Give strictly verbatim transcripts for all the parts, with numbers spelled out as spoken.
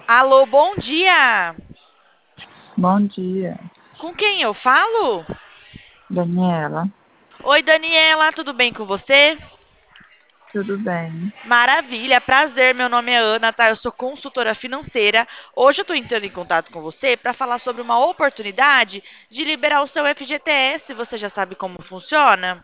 Alô, bom dia! Bom dia, Com quem eu falo? Daniela. Oi, Daniela, tudo bem com você? Tudo bem? Maravilha, prazer. Meu nome é Ana, tá? Eu sou consultora financeira. Hoje eu tô entrando em contato com você para falar sobre uma oportunidade de liberar o seu F G T S. Você já sabe como funciona?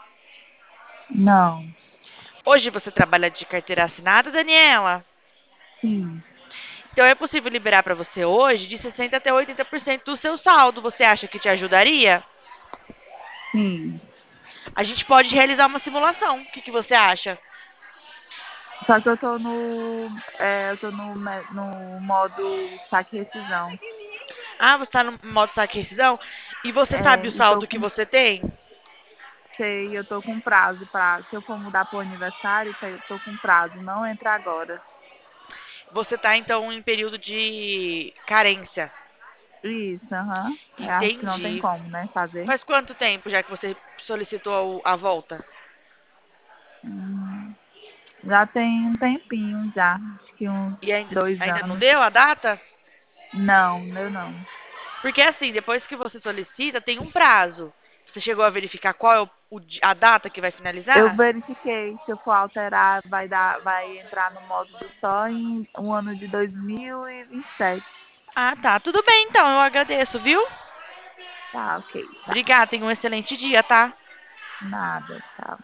Não, Hoje você trabalha de carteira assinada, Daniela? sim, Então é possível liberar para você hoje de sessenta até oitenta por cento do seu saldo. Você acha que te ajudaria? sim. A gente pode realizar uma simulação. O que que você acha? Só que eu tô no, é, eu tô no, me- no modo saque e rescisão. Ah, você está no modo saque e rescisão? E você É, sabe o e tô saldo que com, você tem? sei, eu tô com prazo pra, se eu for mudar pro aniversário, tá, eu tô com prazo, não entra agora. Você está, então, em período de carência. Isso, aham. Eu acho que não tem Entendi. como, né, fazer. Faz quanto tempo já que você solicitou a volta? Hum, já tem um tempinho já, acho que uns E ainda, dois ainda não anos. deu a data? Não, eu não. Porque assim, depois que você solicita, tem um prazo. Você chegou a verificar qual é o- o di- a data que vai Eu finalizar? verifiquei, se eu for alterar, vai dar, vai entrar no módulo só em um ano de dois mil e vinte e sete. Ah, tá. Tudo bem, então. Eu agradeço, viu? Tá, ok, tá. Obrigada. Tenha um excelente dia, tá? Nada, tá.